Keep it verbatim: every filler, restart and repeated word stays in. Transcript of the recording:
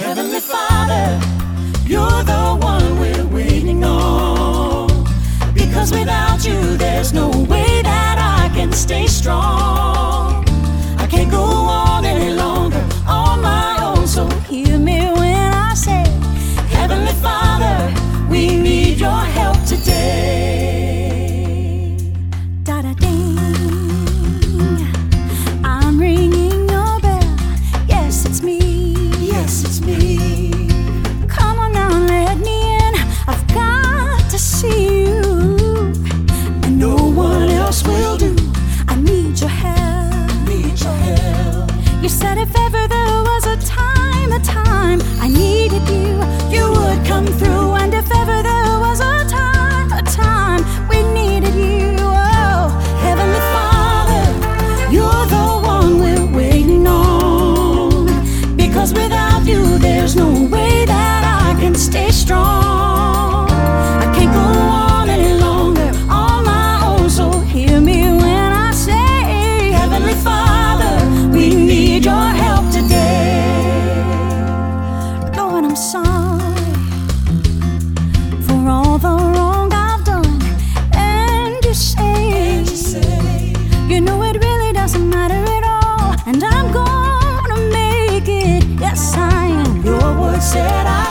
Heavenly Father, you're the one we're waiting on. Because without you, there's no way that I can stay strong. I can't go on any longer on my own, so hear me when I say, Heavenly Father, we need your help today. Da-da-ding, I'm ringing your bell. Yes, it's me. Yes, it's me. Come on now, let me in. I've got to see you, and no one else will do. I need your help. Need your help. You said if ever there was a time, a time I needed you, you would come through. And if ever there was a time, a time we needed you, oh, Heavenly Father, you're the one we're waiting on. Because without you, there's no way that I can stay strong. I can't go on any longer on my own, so hear me when I say, Heavenly Father, we need your help today. Lord, I'm sorry for all the wrong I've done. And you say, and you say, you know it really doesn't matter at all, and I'm gonna make it. Yes, I am. Your word said I